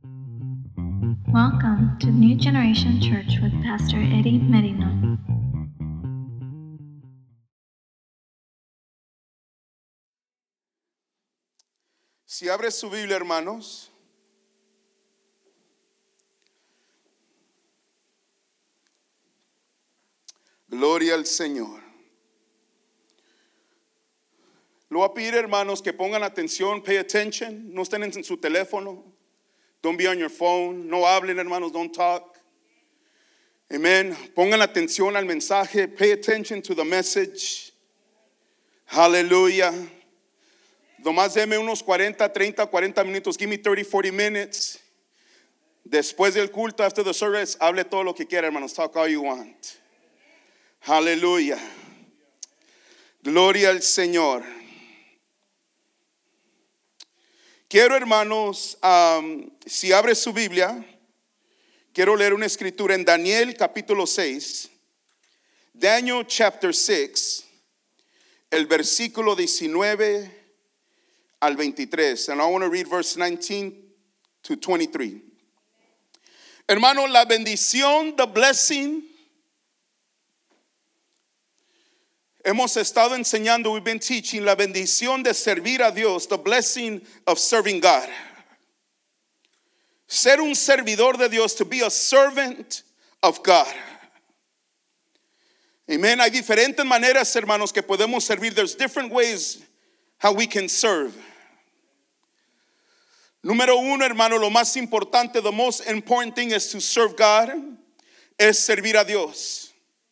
Welcome to New Generation Church with Pastor Eddie Merino. Si abres su Biblia, hermanos, gloria al Señor. Lo voy a pedir, hermanos, que pongan atención, pay attention, no estén en su teléfono. Don't be on your phone. No hablen, hermanos, don't talk. Amen. Pongan atención al mensaje. Pay attention to the message. Hallelujah. Nomás deme unos 40 minutos. Give me 30, 40 minutes. Después del culto, after the service, hable todo lo que quiera, hermanos. Talk all you want. Hallelujah. Gloria al Señor. Quiero, hermanos, si abre su Biblia, quiero leer una escritura en Daniel capítulo 6. Daniel chapter 6, el versículo 19 al 23. And I want to read verse 19 to 23. Hermano, la bendición, the blessing. Hemos estado enseñando, we've been teaching la bendición de servir a Dios, the blessing of serving God. Ser un servidor de Dios, to be a servant of God. Amen. Hay diferentes maneras, hermanos, que podemos servir. There's different ways how we can serve. Número uno, hermano, lo más importante, the most important thing is to serve God, es servir a Dios.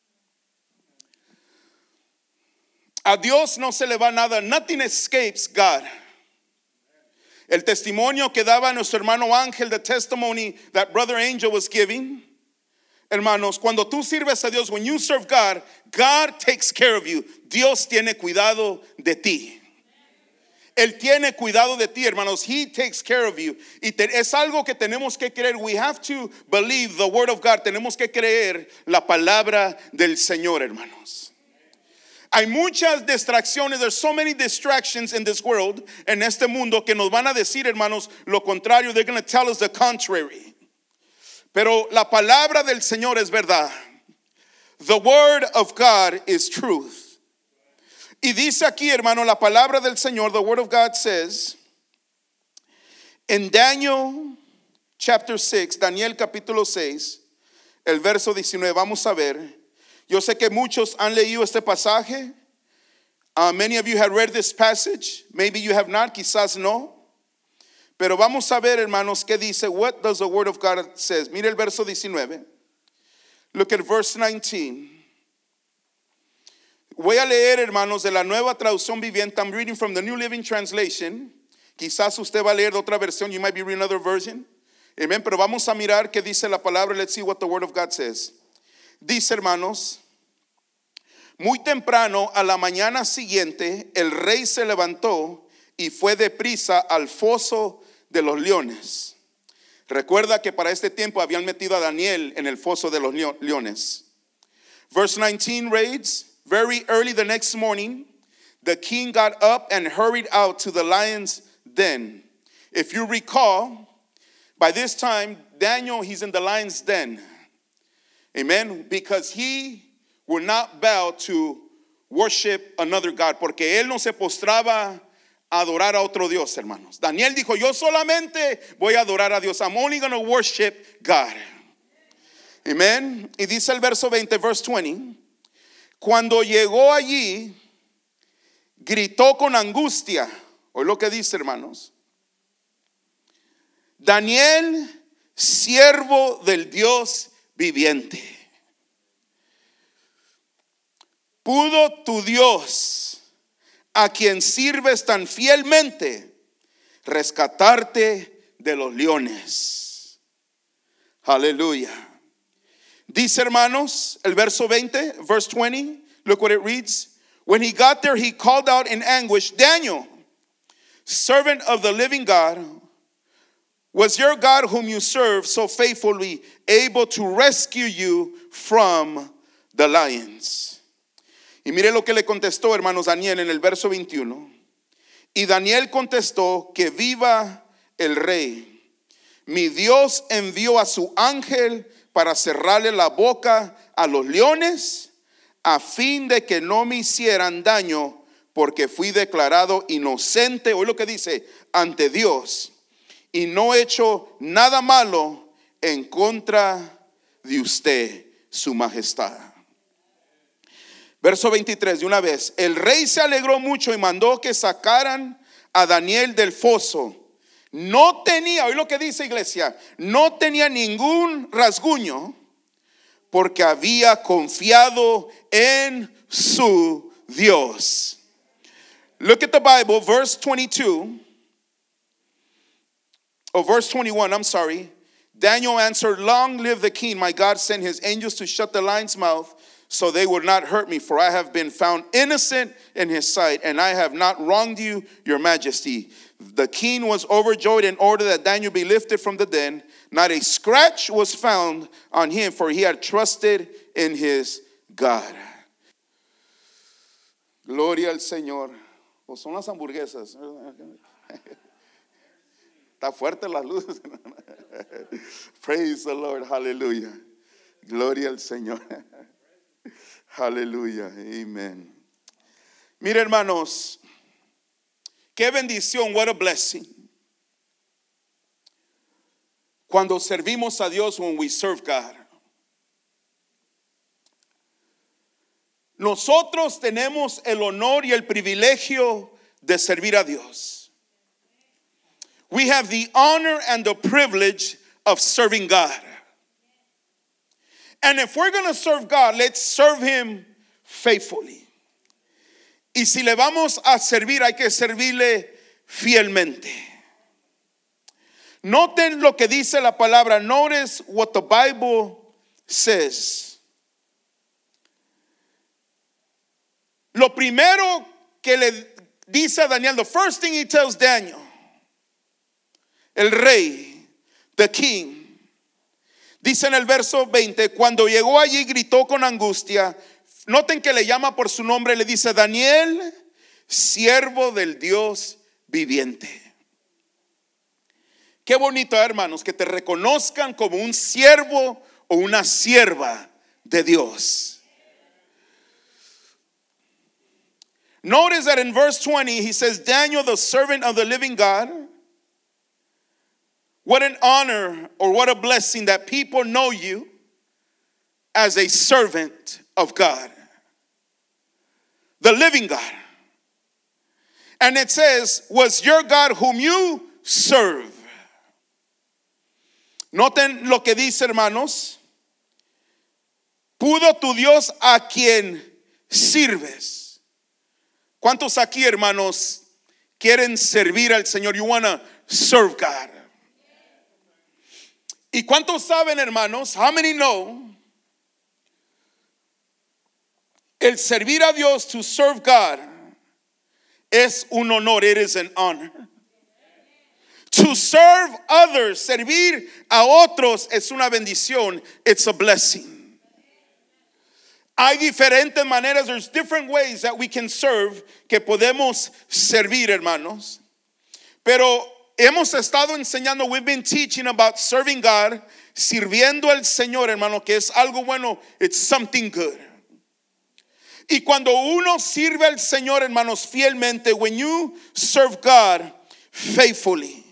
A Dios no se le va nada. Nothing escapes God. El testimonio que daba nuestro hermano Ángel, the testimony that Brother Angel was giving. Hermanos, cuando tú sirves a Dios, when you serve God, God takes care of you. Dios tiene cuidado de ti. Él tiene cuidado de ti, hermanos. He takes care of you. Y es algo que tenemos que creer. We have to believe the word of God. Tenemos que creer la palabra del Señor, hermanos. Hay muchas distracciones. There's so many distractions in this world, en este mundo, que nos van a decir, hermanos, lo contrario. They're going to tell us the contrary. Pero la palabra del Señor es verdad. The word of God is truth. Y dice aquí, hermano, la palabra del Señor, the word of God says, en Daniel chapter 6, Daniel capítulo 6, el verso 19, vamos a ver. Yo sé que muchos han leído este pasaje. Many of you have read this passage. Maybe you have not, quizás no. Pero vamos a ver, hermanos, qué dice. What does the word of God says? Mire el verso 19. Look at verse 19. Voy a leer, hermanos, de la Nueva Traducción Viviente. I'm reading from the New Living Translation. Quizás usted va a leer de otra versión. You might be reading another version. Amen. Pero vamos a mirar qué dice la palabra. Let's see what the word of God says. Dice, hermanos, muy temprano a la mañana siguiente, el rey se levantó y fue deprisa al foso de los leones. Recuerda que para este tiempo habían metido a Daniel en el foso de los leones. Verse 19 reads, very early the next morning, the king got up and hurried out to the lion's den. If you recall, by this time, Daniel, he's in the lion's den. Amen. Because he would not bow to worship another God. Porque él no se postraba a adorar a otro Dios, hermanos. Daniel dijo, yo solamente voy a adorar a Dios. I'm only going to worship God. Amen. Y dice el verso 20, verse 20. Cuando llegó allí, gritó con angustia. Oye lo que dice, hermanos. Daniel, siervo del Dios viviente. ¿Pudo tu Dios, a quien sirves tan fielmente, rescatarte de los leones? Aleluya. Dice, hermanos, el verso 20, verse 20, look what it reads. When he got there, he called out in anguish, Daniel, servant of the living God, was your God whom you serve so faithfully able to rescue you from the lions? Y mire lo que le contestó, hermanos, Daniel en el verso 21. Y Daniel contestó, que viva el rey. mi Dios envió a su ángel para cerrarle la boca a los leones, a fin de que no me hicieran daño, porque fui declarado inocente, oye lo que dice, ante Dios, y no he hecho nada malo en contra de usted, su majestad. Verso 23, de una vez, el rey se alegró mucho y mandó que sacaran a Daniel del foso. No tenía, oye lo que dice, iglesia, no tenía ningún rasguño, porque había confiado en su Dios. Look at the Bible, verse 22, or verse 21, I'm sorry. Daniel answered, long live the king. My God sent his angels to shut the lion's mouth, so they would not hurt me, for I have been found innocent in his sight, and I have not wronged you, your majesty. The king was overjoyed and ordered that Daniel be lifted from the den. Not a scratch was found on him, for he had trusted in his God. Gloria al Señor. O son las hamburguesas. Está fuerte las luces. Praise the Lord. Hallelujah. Gloria al Señor. Aleluya, amen. Mire, hermanos, qué bendición, what a blessing. Cuando servimos a Dios, when we serve God. Nosotros tenemos el honor y el privilegio de servir a Dios. We have the honor and the privilege of serving God. And if we're going to serve God, let's serve him faithfully. Y si le vamos a servir, hay que servirle fielmente. Noten lo que dice la palabra. Notice what the Bible says. Lo primero que le dice a Daniel, the first thing he tells Daniel, el rey, the king, dice en el verso 20, cuando llegó allí gritó con angustia. Noten que le llama por su nombre, le dice, Daniel, siervo del Dios viviente. Qué bonito, hermanos, que te reconozcan como un siervo o una sierva de Dios. Notice that in verse 20 he says, Daniel, the servant of the living God. What an honor or what a blessing that people know you as a servant of God, the living God. And it says, was your God whom you serve. Noten lo que dice, hermanos. Pudo tu Dios a quien sirves. ¿Cuántos aquí, hermanos, quieren servir al Señor? You want to serve God. ¿Y cuántos saben, hermanos? How many know? El servir a Dios, to serve God, es un honor. It is an honor. To serve others, servir a otros, es una bendición. It's a blessing. Hay diferentes maneras. There's different ways that we can serve, que podemos servir, hermanos. Pero hemos estado enseñando, we've been teaching about serving God, sirviendo al Señor, hermano, que es algo bueno. It's something good. Y cuando uno sirve al Señor, hermanos, fielmente, when you serve God faithfully,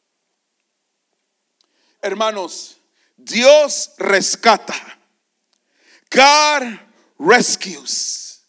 hermanos, Dios rescata. God rescues.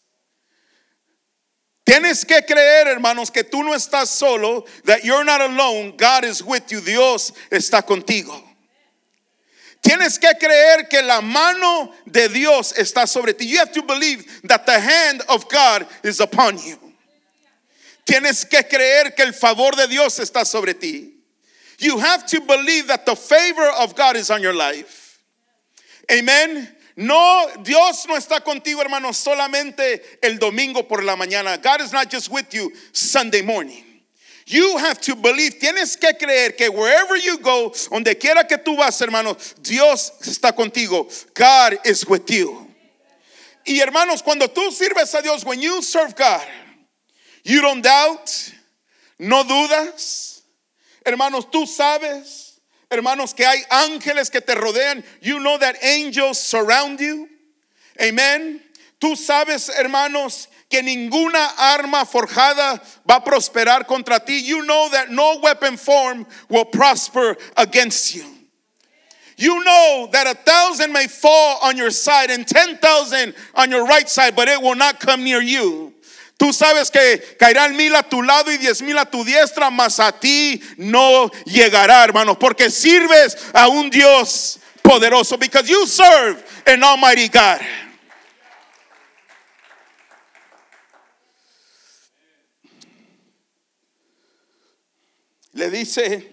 Tienes que creer, hermanos, que tú no estás solo, that you're not alone. God is with you. Dios está contigo. Tienes que creer que la mano de Dios está sobre ti. You have to believe that the hand of God is upon you. Tienes que creer que el favor de Dios está sobre ti. You have to believe that the favor of God is on your life. Amen. No, Dios no está contigo, hermanos, solamente el domingo por la mañana. God is not just with you Sunday morning. You have to believe, tienes que creer que wherever you go, donde quiera que tú vas, hermano, Dios está contigo. God is with you. Y hermanos, cuando tú sirves a Dios, when you serve God, you don't doubt, no dudas. Hermanos, tú sabes, hermanos, que hay ángeles que te rodean. You know that angels surround you. Amen. Tú sabes, hermanos, que ninguna arma forjada va a prosperar contra ti. You know that no weapon formed will prosper against you. You know that 1,000 may fall on your side and 10,000 on your right side, but it will not come near you. Tú sabes que caerán 1,000 a tu lado y 10,000 a tu diestra, mas a ti no llegará, hermanos, porque sirves a un Dios poderoso, because you serve an almighty God. Le dice,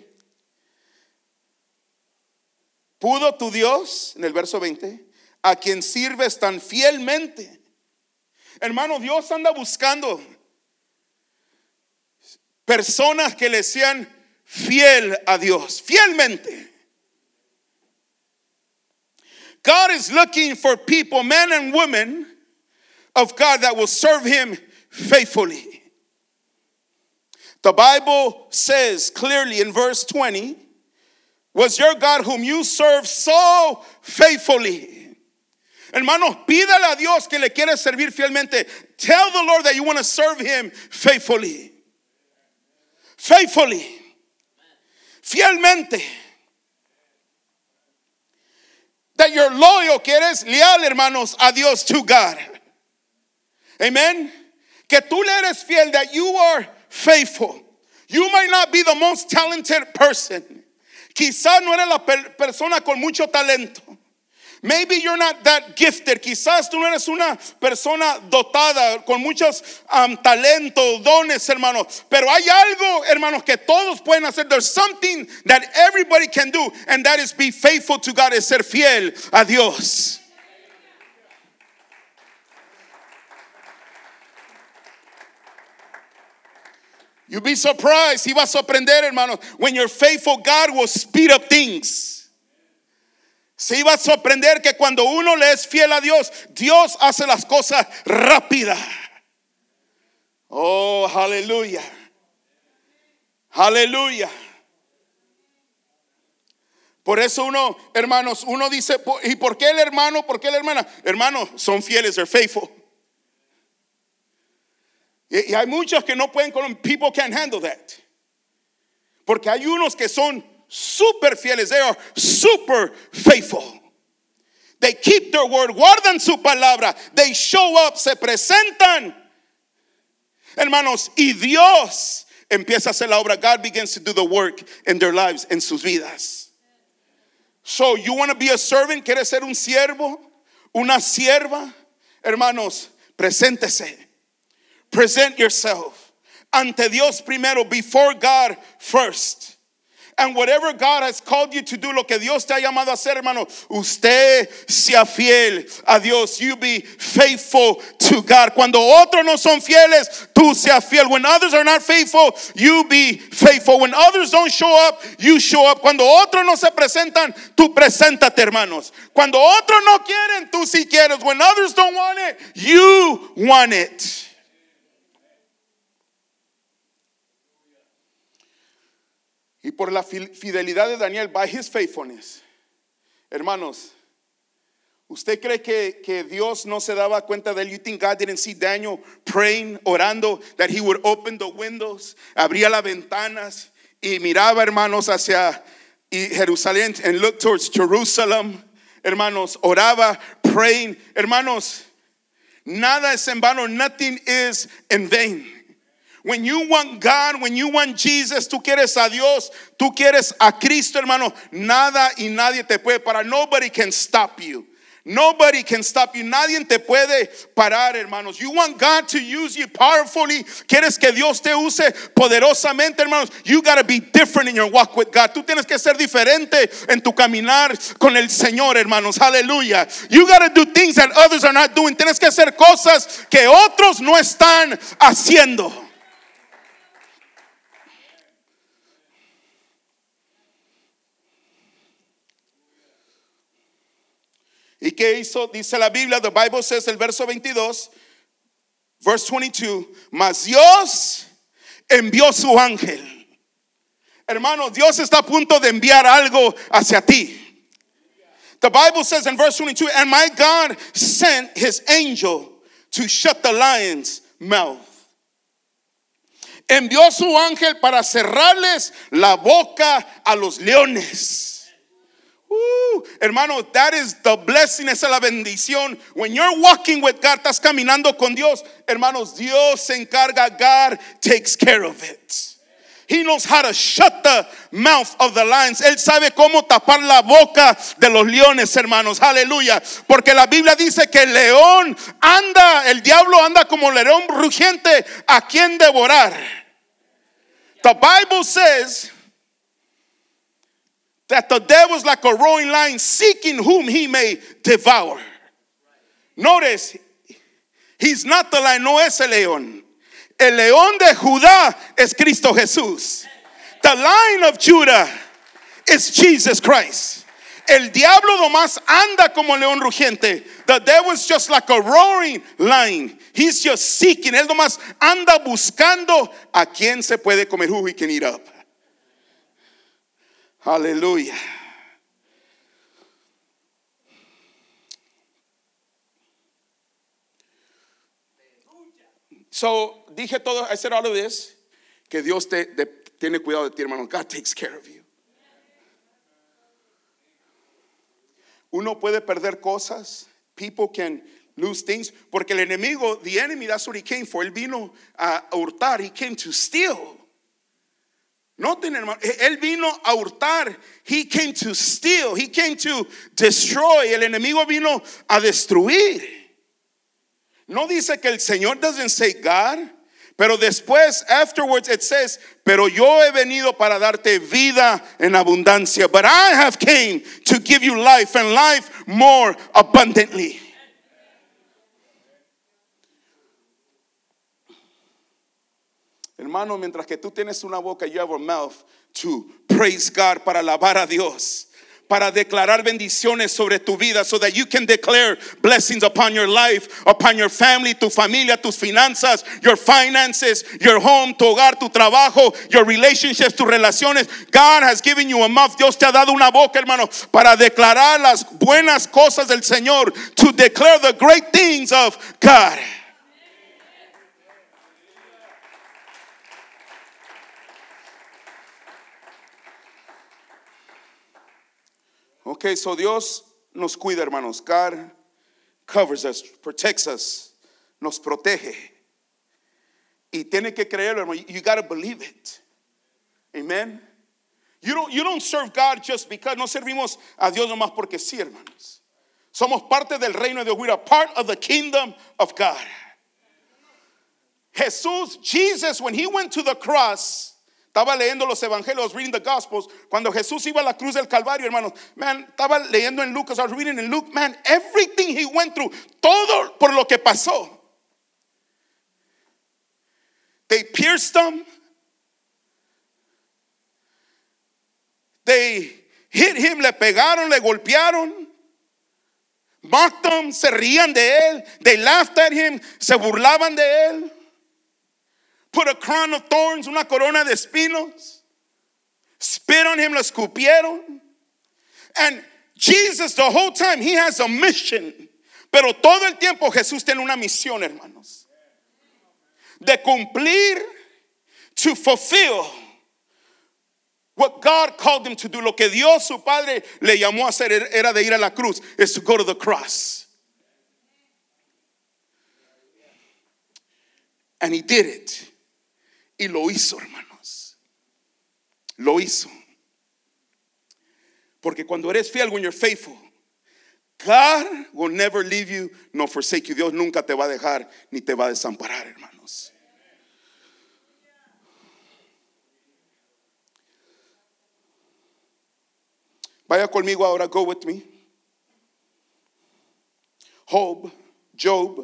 ¿pudo tu Dios, en el verso 20, a quien sirves tan fielmente? Hermano, Dios anda buscando personas que le sean fiel a Dios, fielmente. God is looking for people, men and women of God, that will serve Him faithfully. The Bible says clearly in verse 20, was your God whom you serve so faithfully. Hermanos, pídale a Dios que le quiere servir fielmente. Tell the Lord that you want to serve Him faithfully. Faithfully. Fielmente. That you're loyal, que eres leal, hermanos, a Dios, to God. Amen. Que tú le eres fiel, that you are faithful. You might not be the most talented person. Quizás no eres la persona con mucho talento. Maybe you're not that gifted. Quizás tú no eres una persona dotada con muchos talentos, dones, hermanos. Pero hay algo, hermanos, que todos pueden hacer. There's something that everybody can do, and that is be faithful to God, es ser fiel a Dios. You'll be surprised. He va a sorprender, hermanos. When you're faithful, God will speed up things. Se iba a sorprender que cuando uno le es fiel a Dios, Dios hace las cosas rápidas. Oh, aleluya. Aleluya. Por eso uno, hermanos, uno dice, ¿y por qué el hermano? ¿Por qué la hermana? Hermanos, son fieles, they're faithful. Y hay muchos que no pueden, people can't handle that. Porque hay unos que son super fieles. They are super faithful. They keep their word, guardan su palabra. They show up, se presentan. Hermanos, y Dios empieza a hacer la obra. God begins to do the work in their lives, en sus vidas. So you want to be a servant? ¿Quieres ser un siervo? Una sierva? Hermanos, preséntese. Present yourself ante Dios primero, before God first. And whatever God has called you to do, lo que Dios te ha llamado a hacer, hermano, usted sea fiel a Dios. You be faithful to God. Cuando otros no son fieles, tú seas fiel. When others are not faithful, you be faithful. When others don't show up, you show up. Cuando otros no se presentan, tú preséntate, hermanos. Cuando otros no quieren, tú sí quieres. When others don't want it, you want it. Y por la fidelidad de Daniel, by his faithfulness, hermanos, ¿usted cree que Dios no se daba cuenta de él? You think God didn't see Daniel praying, orando, that he would open the windows, abría las ventanas y miraba, hermanos, hacia Jerusalén and look towards Jerusalem? Hermanos, oraba, praying. Hermanos, nada es en vano, nothing is in vain. When you want God, when you want Jesus, tú quieres a Dios, tú quieres a Cristo, hermano, nada y nadie te puede parar. Nobody can stop you. Nobody can stop you. Nadie te puede parar, hermanos. You want God to use you powerfully. Quieres que Dios te use poderosamente, hermanos. You got to be different in your walk with God. Tú tienes que ser diferente en tu caminar con el Señor, hermanos. Aleluya. You got to do things that others are not doing. Tienes que hacer cosas que otros no están haciendo. ¿Y qué hizo? Dice la Biblia, the Bible says, el verso 22, verse 22, mas Dios envió su ángel. Hermano, Dios está a punto de enviar algo hacia ti. The Bible says in verse 22, and my God sent his angel to shut the lion's mouth. Envió su ángel para cerrarles la boca a los leones. Hermano, that is the blessing, esa es la bendición. When you're walking with God, estás caminando con Dios, hermanos, Dios se encarga, God takes care of it. He knows how to shut the mouth of the lions. Él sabe cómo tapar la boca de los leones, hermanos. Aleluya. Porque la Biblia dice que el león anda, el diablo anda como león rugiente a quien devorar. The Bible says that the devil is like a roaring lion seeking whom he may devour. Notice, he's not the lion, no es el león. El león de Judá es Cristo Jesús. The Lion of Judah is Jesus Christ. El diablo nomás anda como león rugiente. The devil is just like a roaring lion. He's just seeking. Él nomás anda buscando a quien se puede comer, who he can eat up. Aleluya. So, dije todo, I said all of this, que Dios tiene cuidado de ti, hermano. God takes care of you. Uno puede perder cosas. People can lose things. Porque el enemigo, the enemy, that's what he came for. Él vino a hurtar. He came to steal. Noten, hermano, él vino a hurtar. He came to steal. He came to destroy. El enemigo vino a destruir. No dice que el Señor doesn't say God, pero después, afterwards, it says, pero yo he venido para darte vida en abundancia. But I have came to give you life and life more abundantly. Hermano, mientras que tú tienes una boca, you have a mouth to praise God, para alabar a Dios, para declarar bendiciones sobre tu vida, so that you can declare blessings upon your life, upon your family, tu familia, tus finanzas, your finances, your home, tu hogar, tu trabajo, your relationships, tus relaciones. God has given you a mouth. Dios te ha dado una boca, hermano, para declarar las buenas cosas del Señor, to declare the great things of God. Okay, so Dios nos cuida, hermanos. God covers us, protects us, nos protege. Y tiene que creerlo, hermano. You got to believe it. Amen. You don't serve God just because. No servimos a Dios nomás porque sí, hermanos. Somos parte del reino de Dios. We are part of the kingdom of God. Jesus, when he went to the cross, estaba leyendo los evangelios, reading the gospels. Cuando Jesús iba a la cruz del Calvario, hermanos, man, estaba leyendo en Lucas, I was reading in Luke, man, everything he went through, todo por lo que pasó. They pierced him. They hit him, le pegaron, le golpearon. Mocked him, se rían de él. They laughed at him, se burlaban de él. Put a crown of thorns, una corona de espinos. Spit on him, lo escupieron. And Jesus, the whole time, he has a mission. Pero todo el tiempo Jesús tiene una misión, hermanos. De cumplir, to fulfill what God called him to do. Lo que Dios, su Padre, le llamó a hacer era de ir a la cruz. Is to go to the cross. And he did it. Y lo hizo, hermanos. Lo hizo. Porque cuando eres fiel, when you're faithful, God will never leave you nor forsake you. Dios nunca te va a dejar ni te va a desamparar, hermanos. Vaya conmigo ahora, go with me. Job.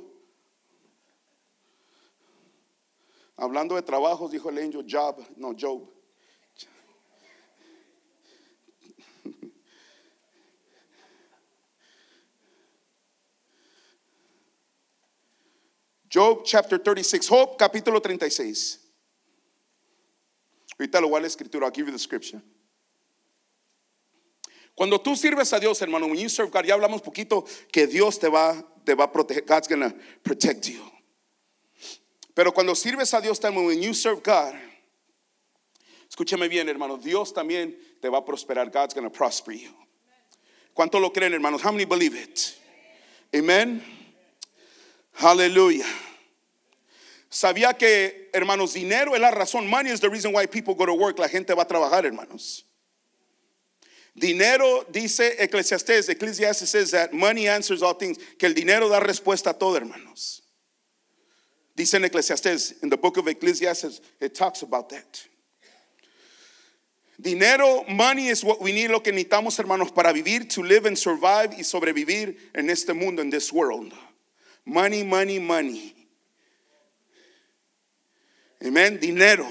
Hablando de trabajos, dijo el angel, Job. Job chapter 36. Job capítulo 36. Ahorita lo voy a la escritura. I'll give you the scripture. Cuando tú sirves a Dios, hermano, when you serve God, ya hablamos poquito que Dios te va a proteger. God's gonna protect you. Pero cuando sirves a Dios también, when you serve God, escúchame bien, hermano, Dios también te va a prosperar. God's gonna prosper you. ¿Cuánto lo creen, hermanos? How many believe it? Amen. Hallelujah. Sabía que, hermanos, dinero es la razón. Money is the reason why people go to work. La gente va a trabajar, hermanos. Dinero, dice Ecclesiastes says that money answers all things. Que el dinero da respuesta a todo, hermanos. Dice en Ecclesiastes, in the book of Ecclesiastes, it talks about that. Dinero, money is what we need, lo que necesitamos, hermanos, para vivir, to live and survive y sobrevivir en este mundo, in this world. Money, money, money. Amen. Dinero.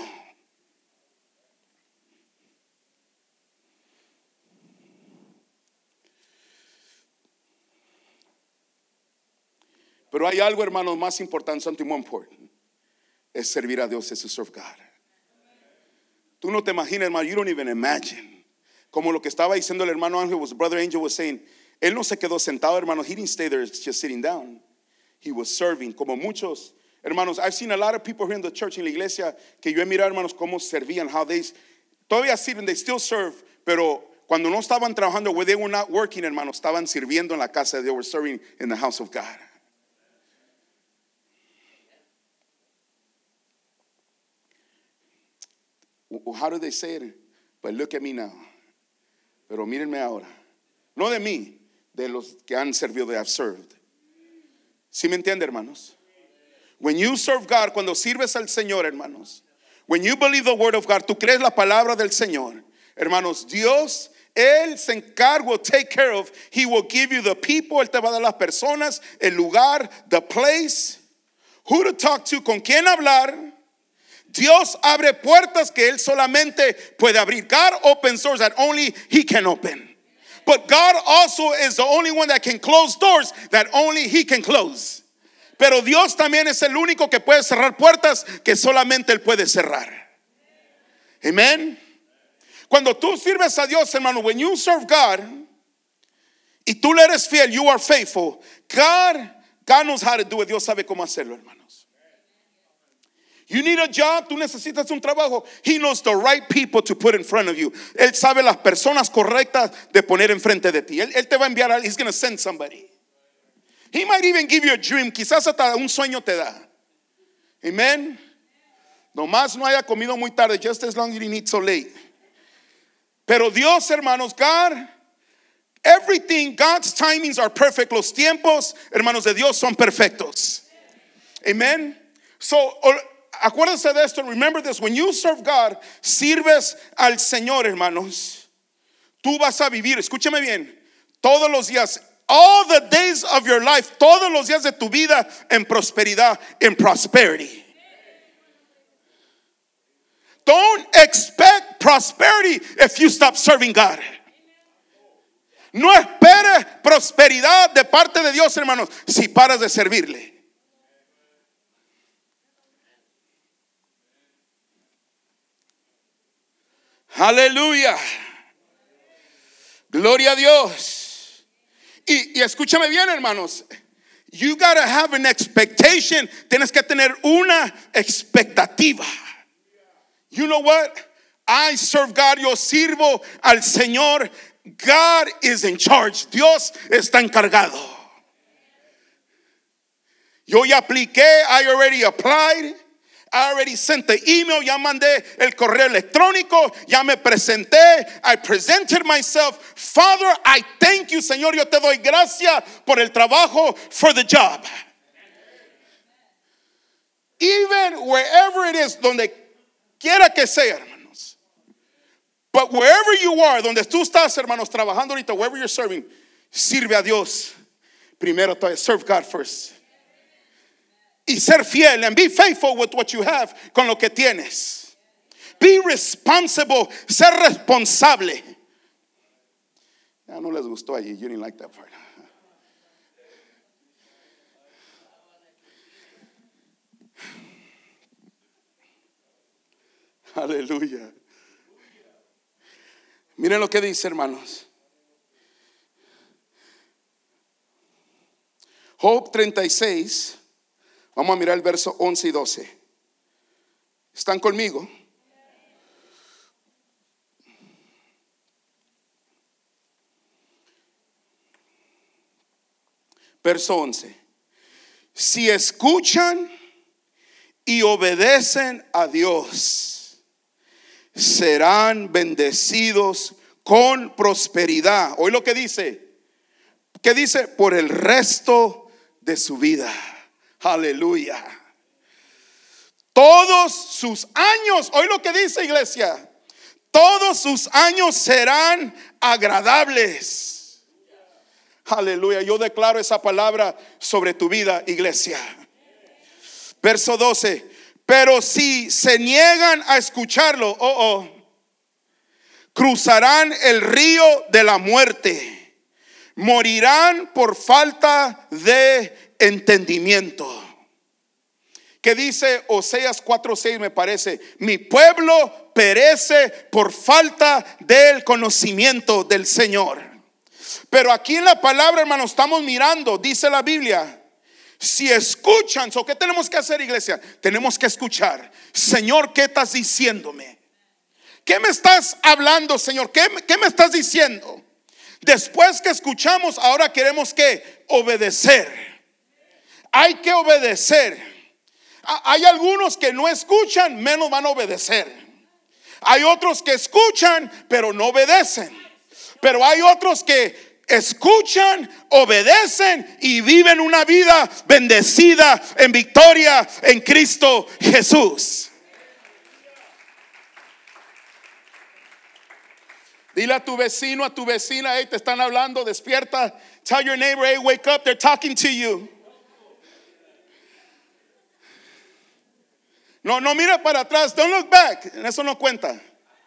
Pero hay algo, hermanos, más importante, something more important. Es servir a Dios, es to serve God. Tú no te imaginas, hermano, you don't even imagine. Como lo que estaba diciendo el hermano Ángel, Brother Angel was saying, él no se quedó sentado, hermano. He didn't stay there just sitting down. He was serving. Como muchos, hermanos, I've seen a lot of people here in the church, en la iglesia, que yo he mirado, hermanos, cómo servían, how they, todavía sirven, they still serve, pero cuando no estaban trabajando, when they were not working, hermanos, estaban sirviendo en la casa, they were serving in the house of God. How do they say it? But look at me now. Pero mírenme ahora. No de mí, de los que han servido, they have served. ¿Sí me entiende, hermanos? When you serve God, cuando sirves al Señor, hermanos, when you believe the word of God, tú crees la palabra del Señor, hermanos, Dios, Él se encarga, will take care of, He will give you the people, Él te va a dar las personas, el lugar, the place, who to talk to, con quién hablar. Dios abre puertas que Él solamente puede abrir. God opens doors that only He can open. But God also is the only one that can close doors that only He can close. Pero Dios también es el único que puede cerrar puertas que solamente Él puede cerrar. Amen. Cuando tú sirves a Dios, hermano, when you serve God y tú le eres fiel, you are faithful. God knows how to do it. Dios sabe cómo hacerlo, hermanos. You need a job, tú necesitas un trabajo. He knows the right people to put in front of you. Él sabe las personas correctas de poner enfrente de ti. Él te va a enviar, he's going to send somebody. He might even give you a dream. Quizás hasta un sueño te da. Amen. Nomás no haya comido muy tarde, just as long as you didn't eat so late. Pero Dios, hermanos, God, everything, God's timings are perfect. Los tiempos, hermanos, de Dios son perfectos. Amen. So, acuérdense de esto, remember this, when you serve God, sirves al Señor, hermanos, tú vas a vivir, escúchame bien, todos los días, all the days of your life, todos los días de tu vida en prosperidad, in prosperity. Don't expect prosperity if you stop serving God. No esperes prosperidad de parte de Dios, hermanos, si paras de servirle. Aleluya. Gloria a Dios. Y escúchame bien, hermanos. You gotta have an expectation. Tienes que tener una expectativa. You know what? I serve God. Yo sirvo al Señor. God is in charge. Dios está encargado. Yo ya apliqué. I already applied. I already sent the email, ya mandé el correo electrónico, ya me presenté, I presented myself. Father, I thank you, Señor, yo te doy gracias por el trabajo, for the job. Even wherever it is, donde quiera que sea, hermanos. But wherever you are, donde tú estás, hermanos, trabajando ahorita, wherever you're serving, sirve a Dios. Primero, serve God first. Y ser fiel, and be faithful with what you have, con lo que tienes. Be responsible, ser responsable. Ya no les gustó allí, you didn't like that part. Aleluya. Miren lo que dice, hermanos. Job 36. Vamos a mirar el verso 11 y 12. ¿Están conmigo? Verso 11. Si escuchan y obedecen a Dios, serán bendecidos con prosperidad. Oye lo que dice. ¿Qué dice? Por el resto de su vida. Aleluya. Todos sus años, oye lo que dice, iglesia. Todos sus años serán agradables. Aleluya. Yo declaro esa palabra sobre tu vida, iglesia. Verso 12. Pero si se niegan a escucharlo, cruzarán el río de la muerte, morirán por falta de entendimiento. Que dice Oseas 4:6, me parece: mi pueblo perece por falta del conocimiento del Señor. Pero aquí en la palabra, hermanos, estamos mirando, dice la Biblia, si escuchan. ¿Qué tenemos que hacer, iglesia? Tenemos que escuchar. Señor, ¿qué estás diciéndome? ¿Qué me estás hablando, Señor? ¿Qué me estás diciendo? Después que escuchamos, ahora queremos que obedecer. Hay que obedecer. Hay algunos que no escuchan, menos van a obedecer. Hay otros que escuchan, pero no obedecen. Pero hay otros que escuchan, obedecen y viven una vida bendecida en victoria en Cristo Jesús. Dile a tu vecino, a tu vecina: hey, te están hablando, despierta. Tell your neighbor, hey, wake up, they're talking to you. No mira para atrás, don't look back. Eso no cuenta.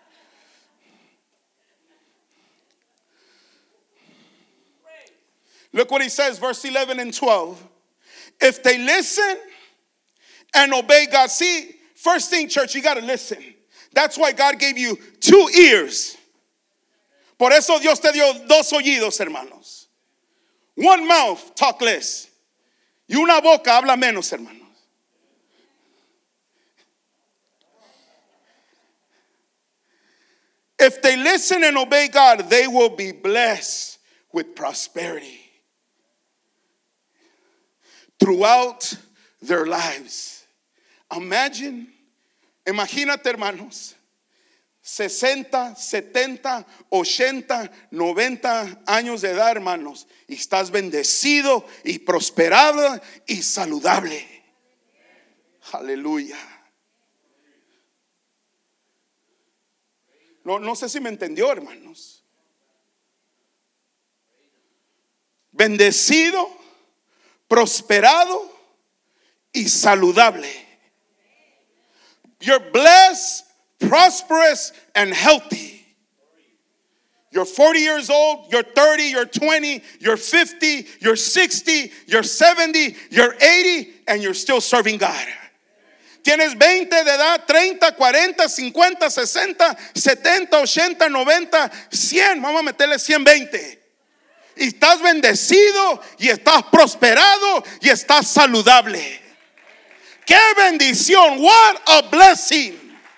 Look what he says, verse 11 and 12. If they listen and obey God. See, first thing, church, you got to listen. That's why God gave you 2 ears. Por eso Dios te dio 2 oídos, hermanos. 1 mouth, talk less. Y una boca, habla menos, hermanos. If they listen and obey God, they will be blessed with prosperity throughout their lives. Imagínate, hermanos, 60, 70, 80, 90 años de edad, hermanos, y estás bendecido y prosperado y saludable. Aleluya. No sé si me entendió, hermanos. Bendecido, prosperado y saludable. You're blessed, prosperous, and healthy. You're 40 years old, you're 30, you're 20, you're 50, you're 60, you're 70, you're 80, and you're still serving God. Tienes 20 de edad, 30, 40, 50, 60, 70, 80, 90, 100. Vamos a meterle 120. Y estás bendecido y estás prosperado y estás saludable. ¡Qué bendición! What a blessing.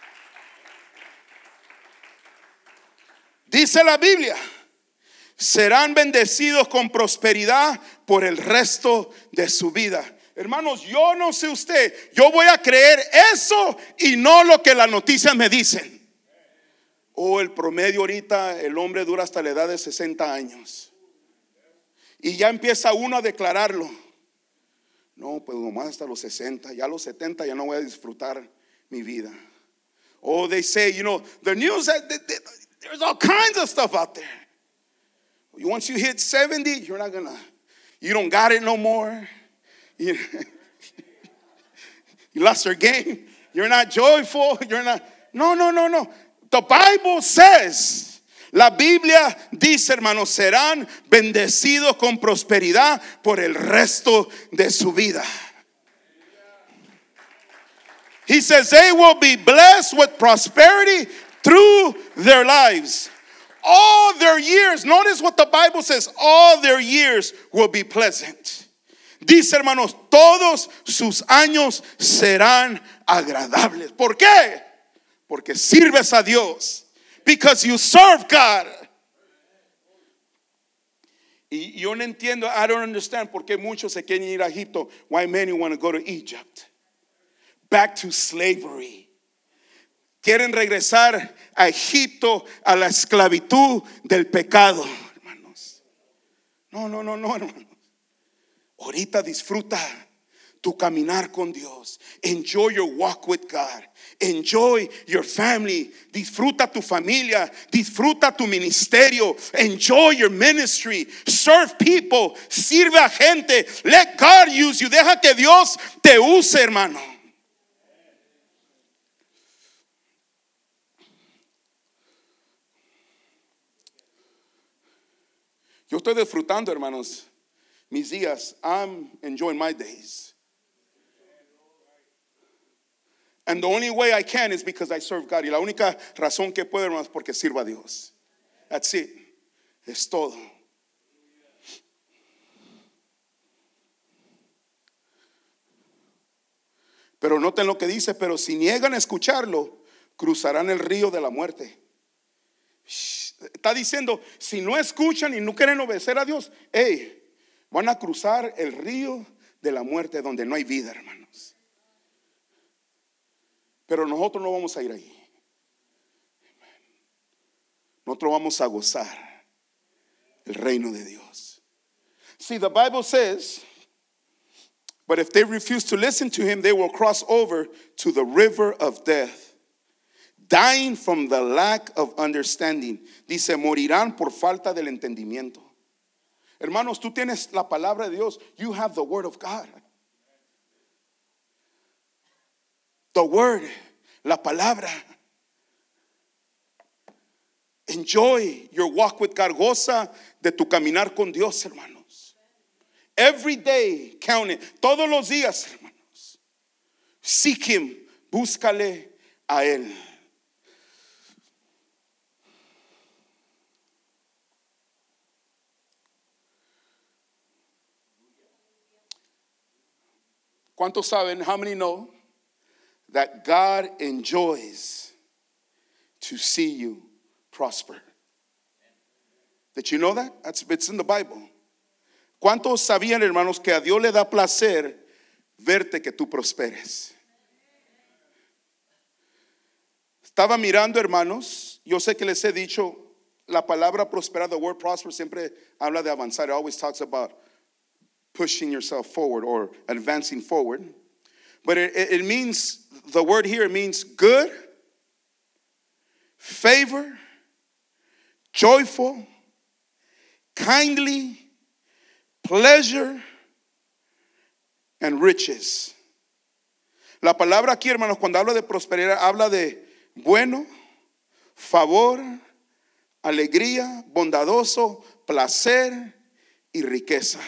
Dice la Biblia: serán bendecidos con prosperidad por el resto de su vida. Hermanos, yo no sé usted, yo voy a creer eso y no lo que las noticias me dicen. El promedio ahorita, el hombre dura hasta la edad de 60 años. Y ya empieza uno a declararlo. No, pues nomás hasta los 60, ya a los 70 ya no voy a disfrutar mi vida. They say, the news, there's all kinds of stuff out there. Once you hit 70, you don't got it no more. You lost your game. You're not joyful. No. The Bible says, la Biblia dice, hermanos, serán bendecidos con prosperidad por el resto de su vida. He says they will be blessed with prosperity through their lives. all their years, notice what the Bible says, all their years will be pleasant. Dice, hermanos, todos sus años serán agradables. ¿Por qué? Porque sirves a Dios. Because you serve God. Y yo no entiendo, I don't understand por qué muchos se quieren ir a Egipto. Why many want to go to Egypt? Back to slavery. Quieren regresar a Egipto, a la esclavitud del pecado, hermanos. No, hermanos. Ahorita disfruta tu caminar con Dios. Enjoy your walk with God. Enjoy your family. Disfruta tu familia. Disfruta tu ministerio. Enjoy your ministry. Serve people. Sirve a gente. Let God use you. Deja que Dios te use, hermano. Yo estoy disfrutando, hermanos, mis días. I'm enjoying my days. And the only way I can is because I serve God. Y la única razón que puedo, hermanos, es porque sirva a Dios. That's it. Es todo. Pero noten lo que dice, pero si niegan a escucharlo, cruzarán el río de la muerte. Está diciendo, si no escuchan y no quieren obedecer a Dios, van a cruzar el río de la muerte donde no hay vida, hermanos. Pero nosotros no vamos a ir ahí. Nosotros vamos a gozar el reino de Dios. See, the Bible says, but if they refuse to listen to him, they will cross over to the river of death, dying from the lack of understanding. Dice, morirán por falta del entendimiento. Hermanos, tú tienes la palabra de Dios. You have the word of God. The word, la palabra. Enjoy your walk with God. Goza de tu caminar con Dios, hermanos. Every day, count it. Todos los días, hermanos. Seek him. Búscale a él. ¿Cuántos saben? How many know that God enjoys to see you prosper? Did you know that? It's in the Bible. ¿Cuántos sabían, hermanos, que a Dios le da placer verte que tú prosperes? Estaba mirando, hermanos, yo sé que les he dicho, la palabra prosperar, the word prosper, siempre habla de avanzar. It always talks about pushing yourself forward or advancing forward. But it means, the word here means good, favor, joyful, kindly, pleasure, and riches. La palabra aquí, hermanos, cuando habla de prosperidad, habla de bueno, favor, alegría, bondadoso, placer y riqueza.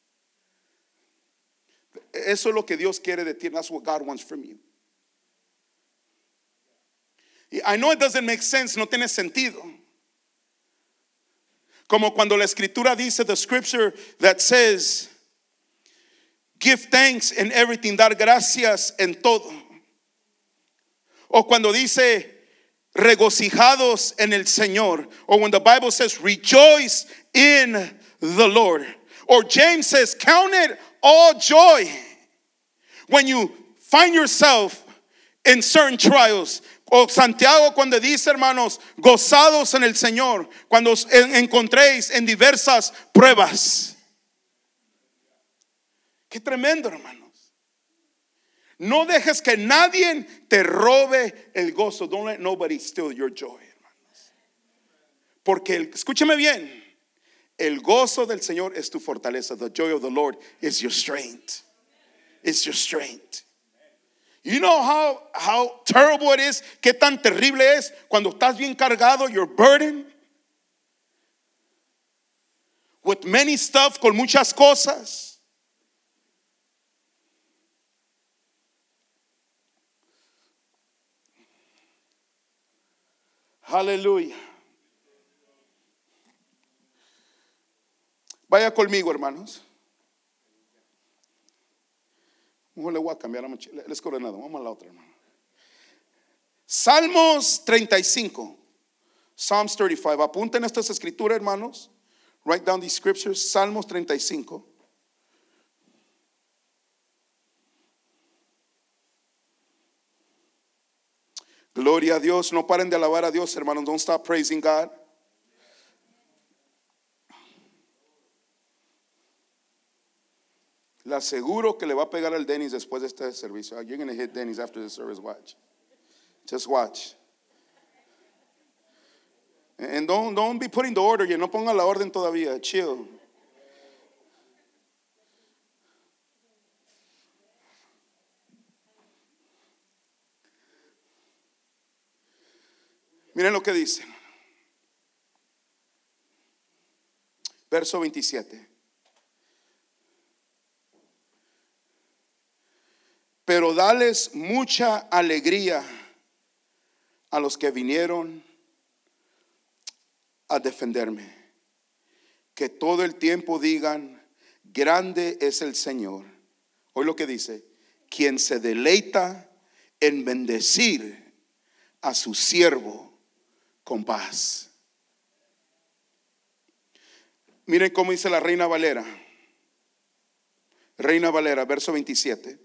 Eso es lo que Dios quiere de ti. That's what God wants from you. I know it doesn't make sense, no tiene sentido. Como cuando la escritura dice, the scripture that says, give thanks in everything, dar gracias en todo. O cuando dice, regocijados en el Señor. Or when the Bible says, rejoice in the Lord. Or James says, count it all joy when you find yourself in certain trials. O Santiago cuando dice, hermanos, gozados en el Señor cuando os encontréis en diversas pruebas. Qué tremendo, hermanos. No dejes que nadie te robe el gozo. Don't let nobody steal your joy, hermanos. Porque escúchame bien, el gozo del Señor es tu fortaleza. The joy of the Lord is your strength. It's your strength. You know how terrible it is, qué tan terrible es cuando estás bien cargado, you're burdened with many stuff, con muchas cosas. Aleluya. Vaya conmigo, hermanos. Mejor le voy a cambiar la mochila. Les corre nada. Vamos a la otra, hermano. Salmos 35. Psalms 35. Apunten estas escrituras, hermanos. Write down these scriptures. Salmos 35. Gloria a Dios. No paren de alabar a Dios, hermanos. Don't stop praising God. Le aseguro que le va a pegar al Dennis después de este servicio. You're going to hit Dennis after the service. Watch. Just watch. And don't be putting the order yet. No ponga la orden todavía. Chill. Miren lo que dice. Verso 27. Pero dales mucha alegría a los que vinieron a defenderme. Que todo el tiempo digan, grande es el Señor. Hoy lo que dice, quien se deleita en bendecir a su siervo con paz. Miren cómo dice la Reina Valera. Reina Valera, verso 27.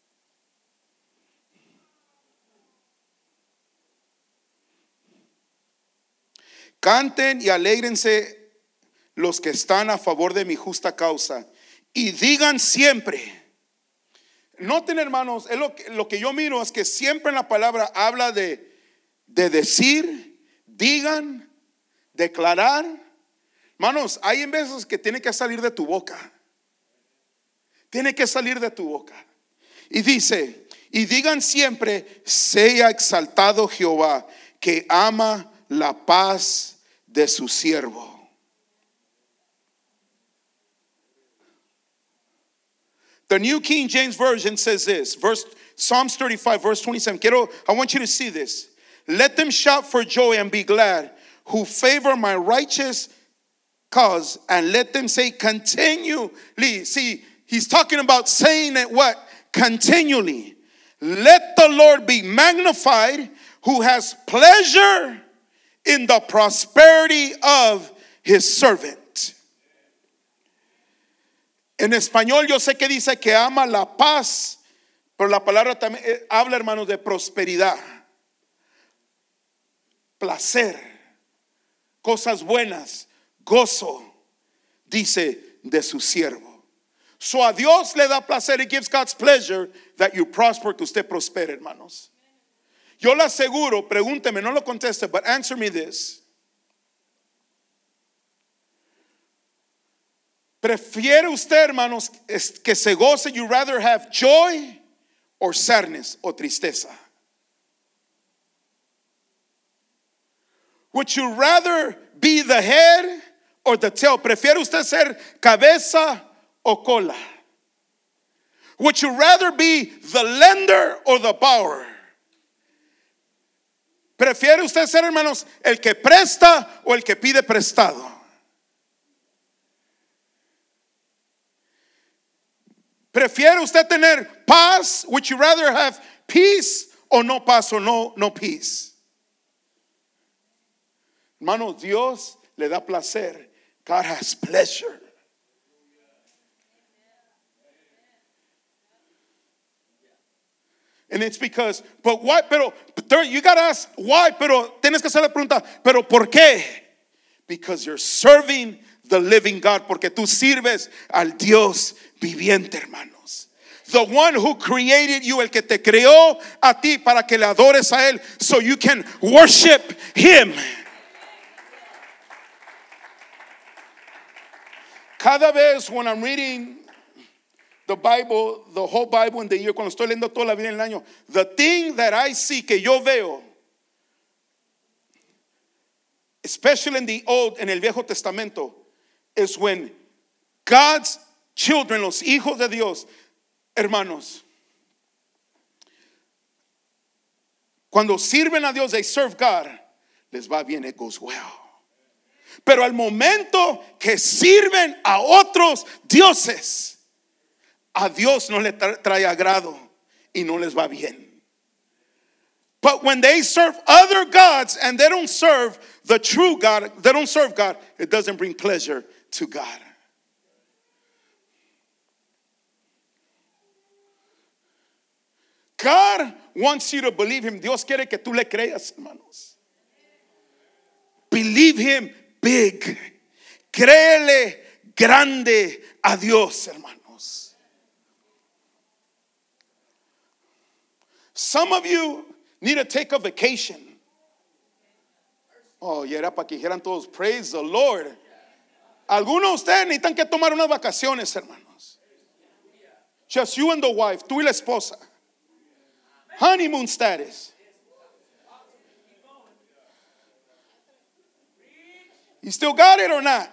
Canten y alégrense los que están a favor de mi justa causa y digan siempre. Noten, hermanos, es lo que yo miro es que siempre en la palabra habla de decir, digan, declarar. Hermanos, hay en veces que tiene que salir de tu boca. Tiene que salir de tu boca. Y dice, y digan siempre, sea exaltado Jehová, que ama la paz de su siervo. The New King James Version says this, Psalms 35 verse 27. I want you to see this. Let them shout for joy and be glad who favor my righteous cause, and let them say continually. See, he's talking about saying it what? Continually. Let the Lord be magnified who has pleasure in the prosperity of his servant. En español yo sé que dice que ama la paz, pero la palabra también habla, hermanos, de prosperidad, placer, cosas buenas, gozo, dice de su siervo. So a Dios le da placer. It gives God's pleasure that you prosper, que usted prospere, hermanos. Yo le aseguro, pregúnteme, no lo conteste, but answer me this. ¿Prefiere usted, hermanos, que se goce? You rather have joy or sadness o tristeza? Would you rather be the head or the tail? ¿Prefiere usted ser cabeza o cola? Would you rather be the lender or the borrower? ¿Prefiere usted ser, hermanos, el que presta o el que pide prestado? ¿Prefiere usted tener paz? Would you rather have peace or no paz or no peace? Hermano, Dios le da placer. God has pleasure. And it's because, but why? Pero you gotta ask why. Pero tienes que hacer la pregunta, pero ¿por qué? Because you're serving the living God. Porque tú sirves al Dios viviente, hermanos. The one who created you, el que te creó a ti para que le adores a él, so you can worship him. Cada vez when I'm reading the Bible, the whole Bible in the year, cuando estoy leyendo toda la vida en el año, the thing that I see, que yo veo, especially en el Viejo Testamento, is when God's children, los hijos de Dios, hermanos, cuando sirven a Dios, they serve God, les va bien, it goes well. Pero al momento que sirven a otros dioses, a Dios no le trae agrado y no les va bien. But when they serve other gods and they don't serve the true God, they don't serve God, it doesn't bring pleasure to God. God wants you to believe Him. Dios quiere que tú le creas, hermanos. Believe Him big. Créele grande a Dios, hermanos. Some of you need to take a vacation. Oh, y era para que dijeran todos, praise the Lord. Algunos de ustedes necesitan que tomar unas vacaciones, hermanos. Just you and the wife, tú y la esposa. Honeymoon status. You still got it or not?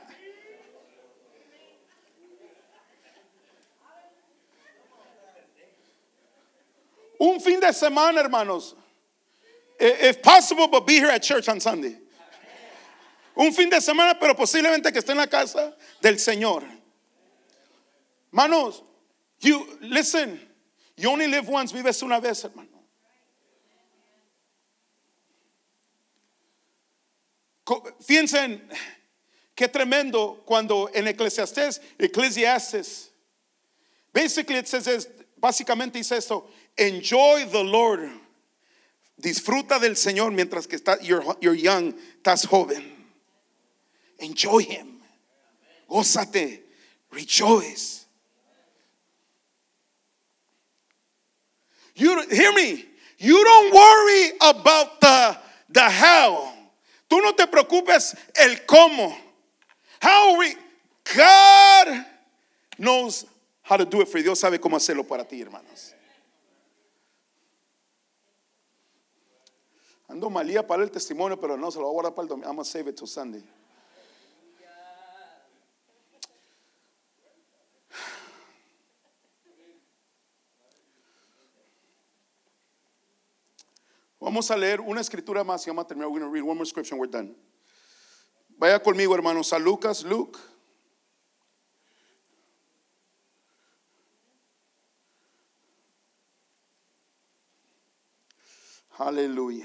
Un fin de semana, hermanos. If possible, but be here at church on Sunday. Un fin de semana, pero posiblemente que esté en la casa del Señor. Hermanos, you listen. You only live once, vives una vez, hermano. Fíjense qué tremendo cuando en Ecclesiastes, basically it says, básicamente dice esto: enjoy the Lord, disfruta del Señor mientras que you're young, estás joven. Enjoy Him, gózate, rejoice. You hear me? You don't worry about the how. Tú no te preocupes el cómo. God knows how to do it for you. Dios sabe cómo hacerlo para ti, hermanos. Ando malía para el testimonio, pero no se lo voy a guardar para el domingo. I'm going to save it till Sunday. Vamos a leer una escritura más y vamos a terminar. We're going to read one more scripture and we're done. Vaya conmigo, hermanos, a Luke. Aleluya.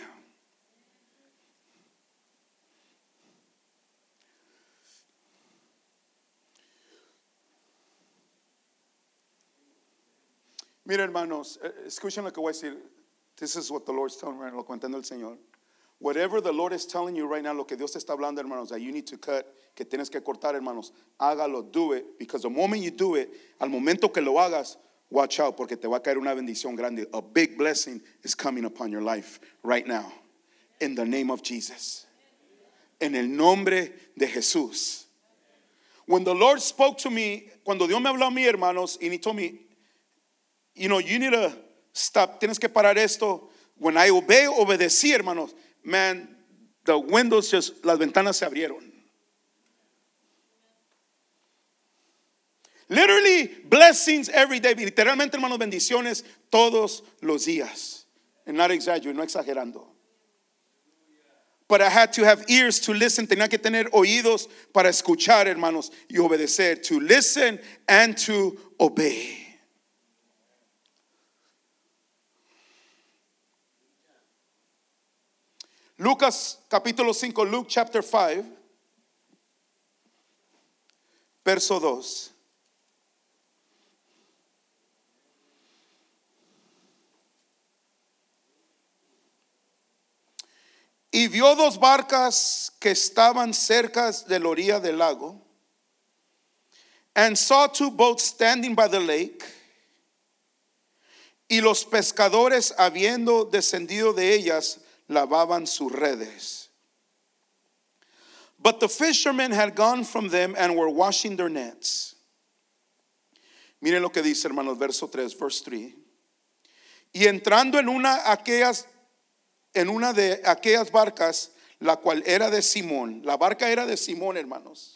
Mira, hermanos, escuchen lo que voy a decir. This is what the Lord's telling me, lo que entiende el Señor. Whatever the Lord is telling you right now, lo que Dios te está hablando, hermanos, that you need to cut, que tienes que cortar, hermanos, hágalo, do it, because the moment you do it, al momento que lo hagas, watch out, porque te va a caer una bendición grande. A big blessing is coming upon your life right now, in the name of Jesus. En el nombre de Jesús. When the Lord spoke to me, cuando Dios me habló a mí, hermanos, and He told me, you know, you need to stop, tienes que parar esto. When I obedecí, hermanos, man, the windows just, las ventanas se abrieron. Literally blessings every day. Literalmente, hermanos, bendiciones todos los días. And not exaggerating, no exagerando. But I had to have ears to listen. Tenía que tener oídos para escuchar, hermanos, y obedecer. To listen and to obey. Lucas capítulo 5, Luke chapter 5, verso 2. Y vio dos barcas que estaban cerca de la orilla del lago, and saw two boats standing by the lake, y los pescadores, habiendo descendido de ellas, lavaban sus redes. But the fishermen had gone from them and were washing their nets. Miren lo que dice, hermanos, verso 3, verse 3. Y entrando en una de aquellas barcas, la cual era de Simón, la barca era de Simón, hermanos,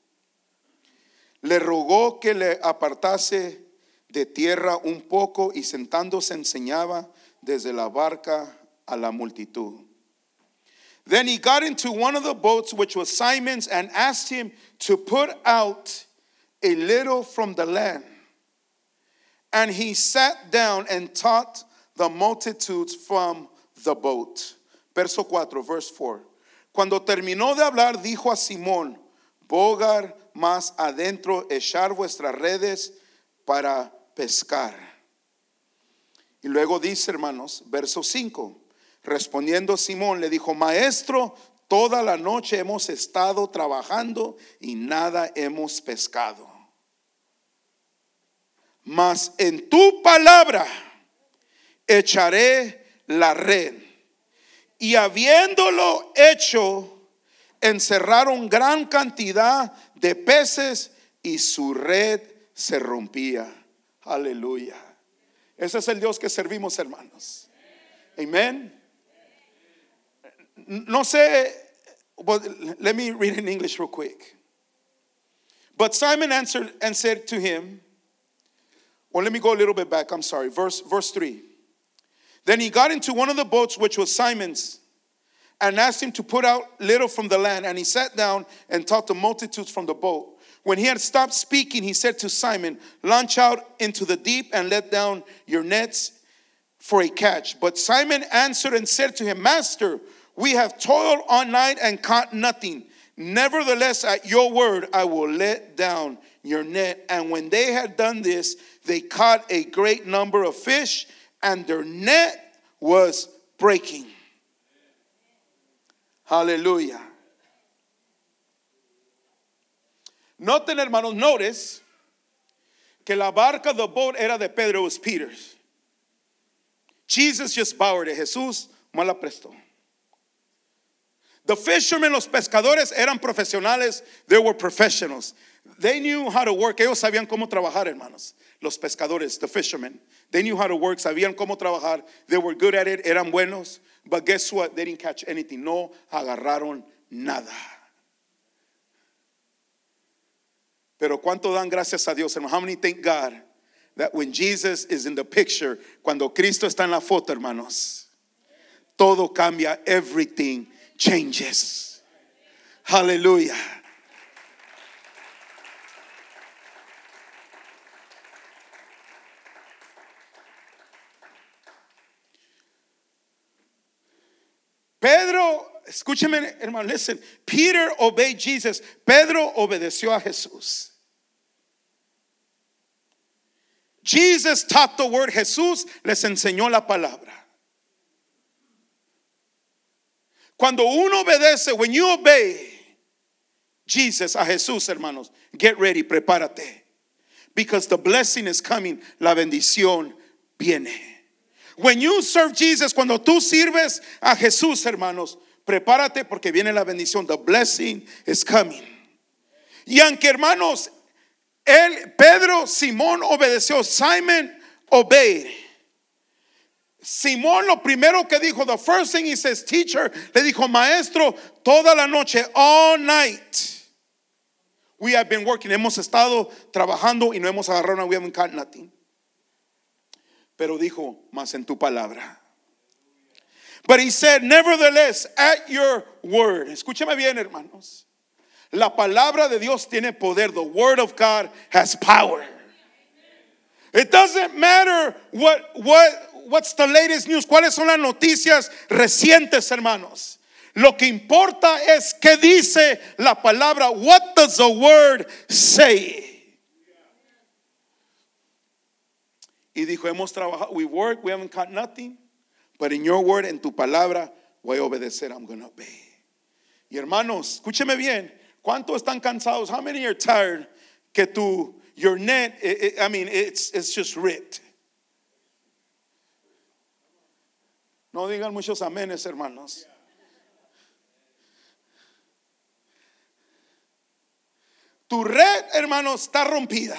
le rogó que le apartase de tierra un poco, y sentándose enseñaba desde la barca a la multitud. Then he got into one of the boats, which was Simon's, and asked him to put out a little from the land. And he sat down and taught the multitudes from the boat. Verso 4, verse 4. Cuando terminó de hablar, dijo a Simón: bogar más adentro, echar vuestras redes para pescar. Y luego dice, hermanos, verso 5. Respondiendo Simón le dijo: maestro, toda la noche hemos estado trabajando y nada hemos pescado. Mas en tu palabra echaré la red. Y habiéndolo hecho, encerraron gran cantidad de peces y su red se rompía. Aleluya. Ese es el Dios que servimos, hermanos. Amén. No sé, but let me read in English real quick. But Simon answered and said to him, well, let me go a little bit back. I'm sorry. Verse 3. Then he got into one of the boats, which was Simon's, and asked him to put out little from the land. And he sat down and taught the multitudes from the boat. When he had stopped speaking, he said to Simon, launch out into the deep and let down your nets for a catch. But Simon answered and said to him, Master, we have toiled all night and caught nothing. Nevertheless, at your word, I will let down your net. And when they had done this, they caught a great number of fish, and their net was breaking. Hallelujah. Noten, hermanos, notice que la barca, the boat, era de Pedro, it was Peter's. Jesus just borrowed it. Jesús me la prestó. The fishermen, los pescadores, eran profesionales. They were professionals. They knew how to work. Ellos sabían cómo trabajar, hermanos. Los pescadores, the fishermen. They knew how to work. Sabían cómo trabajar. They were good at it. Eran buenos. But guess what? They didn't catch anything. No agarraron nada. Pero cuánto dan gracias a Dios, hermanos. How many thank God that when Jesus is in the picture, cuando Cristo está en la foto, hermanos, todo cambia, everything changes. Hallelujah. Pedro, escúcheme, hermano, listen. Peter obeyed Jesus. Pedro obedeció a Jesús. Jesus taught the word. Jesús les enseñó la palabra. Cuando uno obedece, when you obey Jesus, a Jesús, hermanos, get ready, prepárate. Because the blessing is coming, la bendición viene. When you serve Jesus, cuando tú sirves a Jesús, hermanos, prepárate porque viene la bendición. The blessing is coming. Y aunque, hermanos, Pedro, Simón obedeció. Simon obeyed. Simón lo primero que dijo, the first thing he says, teacher, le dijo, maestro, toda la noche, all night, we have been working. Hemos estado trabajando y no hemos agarrado nada. We haven't caught nothing. Pero dijo, más en tu palabra. But he said, nevertheless, at your word. Escúchame bien, hermanos. La palabra de Dios tiene poder. The word of God has power. It doesn't matter what's the latest news. ¿Cuáles son las noticias recientes, hermanos? Lo que importa es qué dice la palabra. What does the word say? Y dijo, hemos trabajado, we work, we haven't caught nothing. But in your word, en tu palabra, voy a obedecer, I'm going to obey. Y hermanos, escúcheme bien. ¿Cuántos están cansados? How many are tired que your net, it's just ripped? No digan muchos amenes, hermanos. Tu red, hermanos, está rompida.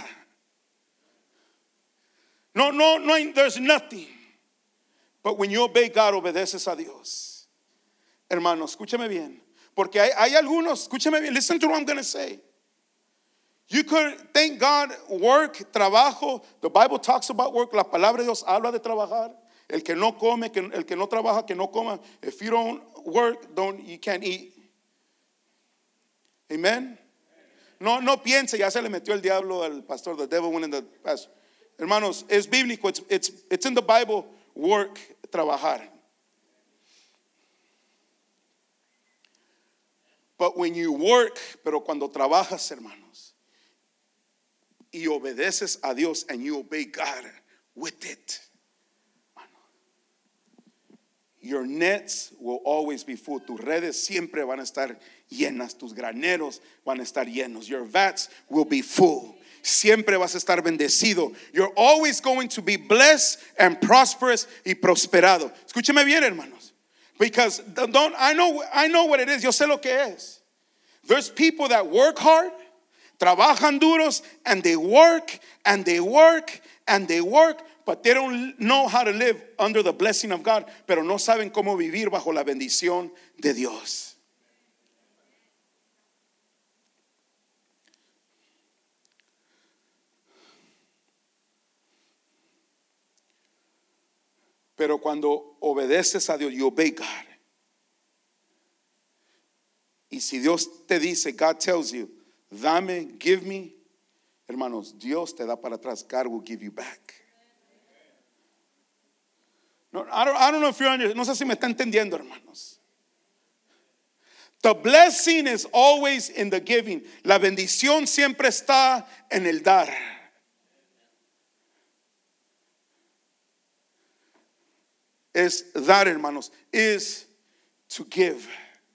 No hay, there's nothing. But when you obey God, obedeces a Dios. Hermanos, escúcheme bien. Porque hay algunos, escúcheme bien, listen to what I'm going to say. You could thank God, work, trabajo. The Bible talks about work. La palabra de Dios habla de trabajar. El que no come, el que no trabaja, que no coma. If you don't work, you can't eat. Amen. No piense, ya se le metió el diablo al pastor. The devil went in the pastor. Hermanos, es bíblico. It's in the Bible. Work, trabajar. But when you work, pero cuando trabajas, hermanos, y obedeces a Dios and you obey God with it, your nets will always be full. Tus redes siempre van a estar llenas. Tus graneros van a estar llenos. Your vats will be full. Siempre vas a estar bendecido. You're always going to be blessed and prosperous y prosperado. Escúcheme bien, hermanos. Because I know what it is. Yo sé lo que es. There's people that work hard, trabajan duros, and they work, and they work, and they work, but they don't know how to live under the blessing of God, pero no saben cómo vivir bajo la bendición de Dios. Pero cuando obedeces a Dios, you obey God. Y si Dios te dice, God tells you, dame, give me, hermanos, Dios te da para atrás. God will give you back. No, I don't know if you're understanding. No sé si me está entendiendo, hermanos. The blessing is always in the giving. La bendición siempre está en el dar. Es dar, hermanos, is to give.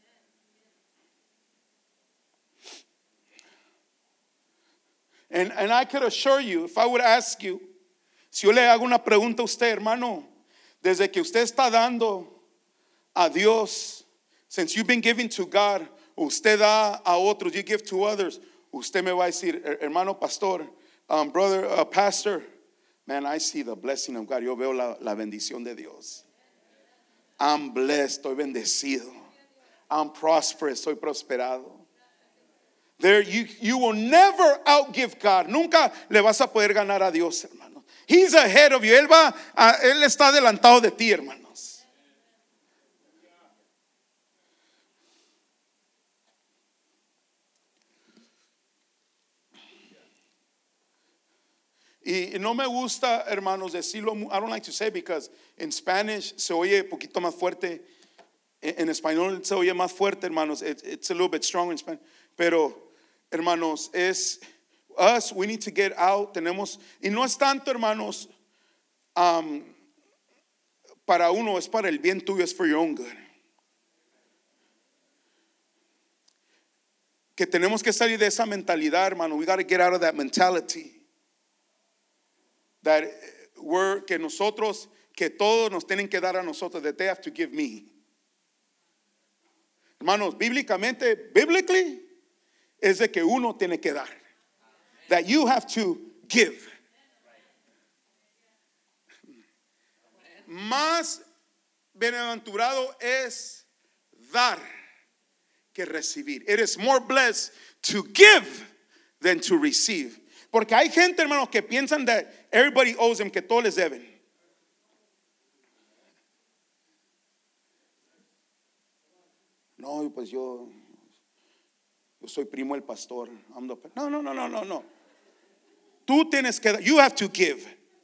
And I could assure you, if I would ask you, si yo le hago una pregunta a usted, hermano, desde que usted está dando a Dios, since you've been giving to God, usted da a otros, you give to others, usted me va a decir, hermano pastor, brother pastor, man, I see the blessing of God. Yo veo la bendición de Dios. I'm blessed, estoy bendecido. I'm prosperous, estoy prosperado. There you will never outgive God. Nunca le vas a poder ganar a Dios, hermano. He's ahead of you. Él está adelantado de ti, hermanos. Y no me gusta, hermanos, decirlo. I don't like to say because in Spanish se oye un poquito más fuerte. En español se oye más fuerte, hermanos. It's a little bit strong in Spanish. Pero, hermanos, es us, we need to get out. Tenemos, y no es tanto, hermanos, para uno, es para el bien tuyo, es for your own good. Que tenemos que salir de esa mentalidad, hermano. We got to get out of that mentality. That que nosotros, que todos nos tienen que dar a nosotros, that they have to give me. Hermanos, biblically, es de que uno tiene que dar. That you have to give. Más bienaventurado es dar que recibir. It is more blessed to give than to receive. Porque hay gente, hermanos, que piensan that everybody owes them, que todos les deben. No, pues yo soy primo del pastor. No. Tú tienes que dar. You have to give.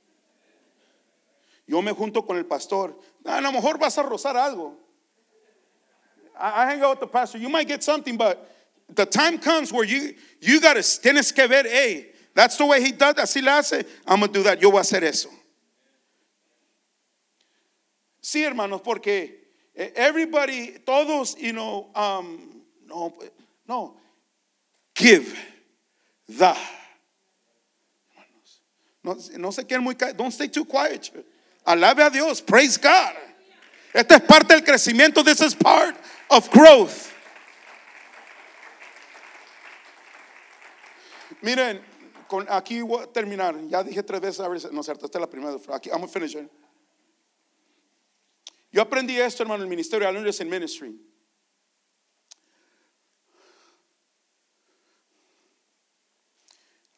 Yo me junto con el pastor. A lo mejor vas a rozar algo. I hang out with the pastor. You might get something, but the time comes where you tienes que ver, hey, that's the way he does. Así le hace. I'm going to do that. Yo voy a hacer eso. Sí, hermanos, porque everybody, todos, no. Give, da. No se queden muy callados. Don't stay too quiet. Alabe a Dios. Praise God. Esta es parte del crecimiento. This is part of growth. Miren, aquí voy a terminar. Ya dije 3 veces, a ver, no es cierto, esta es la primera. Aquí, I'm going to finish it. Yo aprendí esto, hermano, en el ministerio. I learned this in ministry.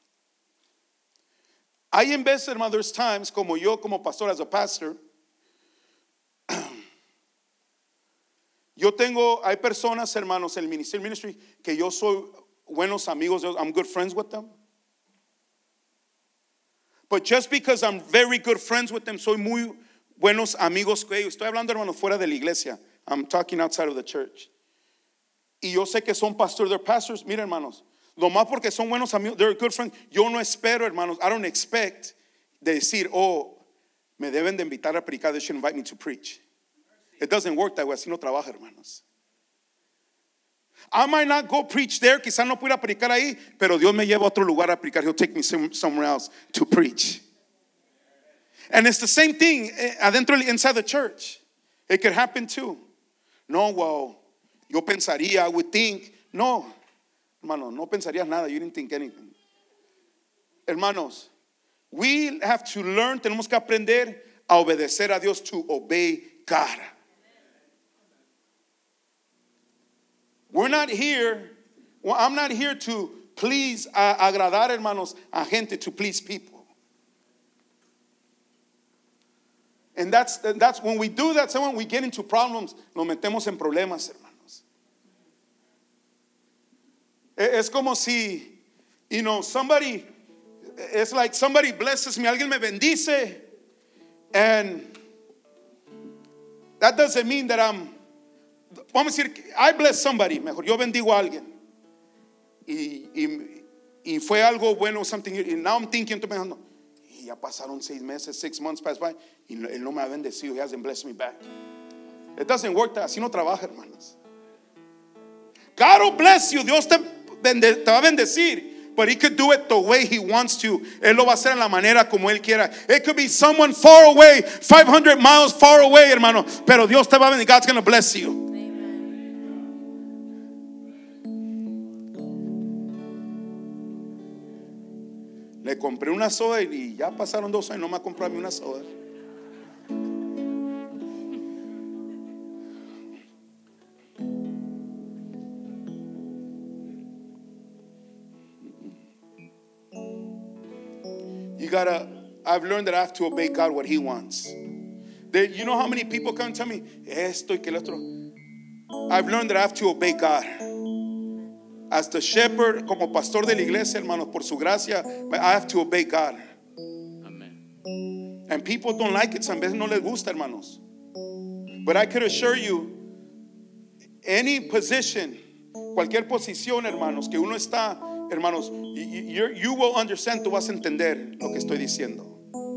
Hay en veces, hermano, there's times como yo, como pastor, as a pastor, hay personas, hermanos, en el ministry que yo soy buenos amigos. I'm good friends with them. But just because I'm very good friends with them, soy muy buenos amigos con ellos. Estoy hablando, hermanos, fuera de la iglesia. I'm talking outside of the church. Y yo sé que son pastores, they're pastors. Miren, hermanos, lo más porque son buenos amigos, they're good friends. Yo no espero, hermanos, I don't expect de decir, oh, me deben de invitar a predicar. They should invite me to preach. It doesn't work that way. Así no trabaja, hermanos. I might not go preach there. Quizás no pueda predicar ahí, pero Dios me lleva a otro lugar a predicar. He'll take me somewhere else to preach. And it's the same thing adentro, inside the church. It could happen too. No, well, yo pensaría, I would think. No, hermano, no pensarías nada. You didn't think anything. Hermanos, we have to learn, tenemos que aprender a obedecer a Dios, to obey God. We're not here, I'm not here to please, agradar, hermanos, a gente, to please people. And that's when we do that, so when we get into problems, nos metemos en problemas, hermanos. Es como si, somebody, it's like somebody blesses me, alguien me bendice, and that doesn't mean that vamos a decir, I bless somebody, mejor, yo bendigo a alguien. Y fue algo bueno, something, and now I'm thinking, estoy pensando, y ya pasaron 6 meses, 6 months passed by, y él no me ha bendecido, he hasn't blessed me back. It doesn't work that, así no trabaja, hermanos. God will bless you, Dios te va a bendecir. But he could do it the way he wants to. Él lo va a hacer en la manera como él quiera. It could be someone far away, 500 miles far away, hermano. Pero Dios te va a bendecir. God's going to bless you. Le compré una soda y ya pasaron 2 años, no me ha comprado a mí una soda. I've learned that I have to obey God what He wants. You know how many people come and tell me esto y que el otro. I've learned that I have to obey God. As the shepherd, como pastor de la iglesia, hermanos, por su gracia, I have to obey God. Amen. And people don't like it, some veces no les gusta, hermanos. But I could assure you, any position, cualquier posición, hermanos, que uno está, hermanos, you will understand, tú vas a entender lo que estoy diciendo.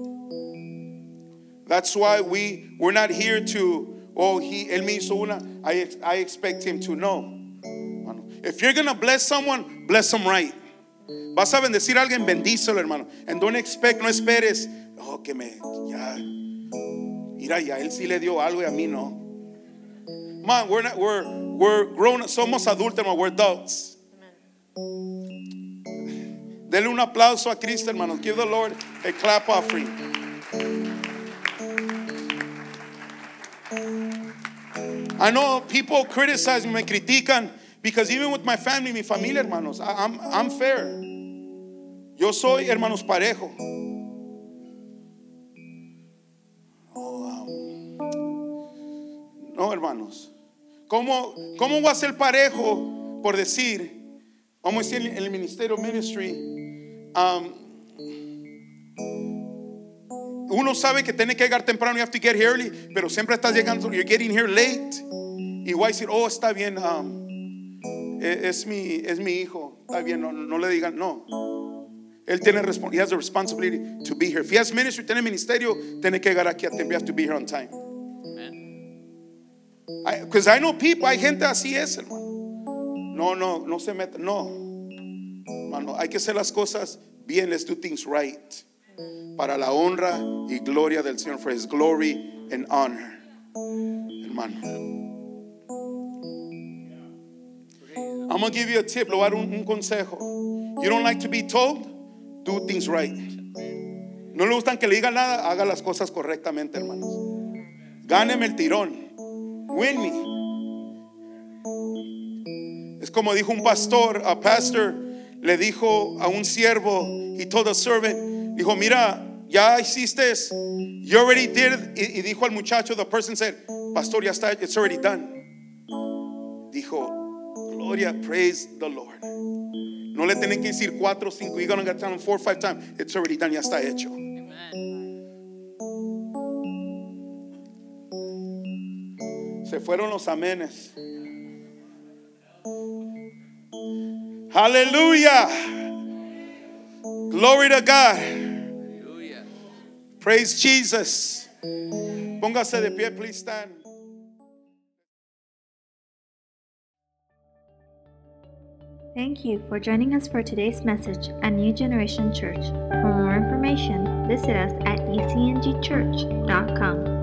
That's why we're not here to, él me hizo una, I expect him to know. If you're going to bless someone, bless them right. Vas a bendecir a alguien, bendícelo, hermano. And don't expect, no esperes, mira, ya él sí le dio algo y a mí no. Man, we're grown, somos adultos, hermano, we're adults. Denle un aplauso a Cristo, hermano. Give the Lord a clap offering. I know people criticize me critican, because even with my family, mi familia, hermanos, I'm fair. Yo soy, hermanos, parejo. No, hermanos. ¿Cómo voy a ser parejo por decir, vamos a decir en el ministerio ministry, uno sabe que tiene que llegar temprano, you have to get here early, pero siempre estás llegando, you're getting here late, y voy a decir, está bien, es mi hijo, está bien, no le digan, no. Él tiene he has a responsibility to be here. If he has ministry, tiene ministerio, tiene que llegar aquí a tiempo. You have to be here on time. Because I know people, hay gente así es, hermano. No se meta, no. Hermano, hay que hacer las cosas bien. Let's do things right. Para la honra y gloria del Señor, for His glory and honor. Hermano. I'm going to give you a tip. Le voy a dar un consejo. You don't like to be told? Do things right. No le gustan que le digan nada, haga las cosas correctamente, hermanos. Gáneme el tirón. Win me. Es como dijo un pastor, a pastor le dijo a un siervo, he told a servant, dijo, mira, ya hiciste, you already did it. Y dijo al muchacho, the person said, pastor, ya está, it's already done. dijo, Gloria, praise the Lord. No le tienen que decir 4 o 5. You're going to tell them 4 or 5 times. It's already done, ya está hecho. Se fueron los amenes. Hallelujah. Glory to God. Hallelujah. Praise Jesus. Póngase de pie, please stand. Thank you for joining us for today's message at New Generation Church. For more information, visit us at ecngchurch.com.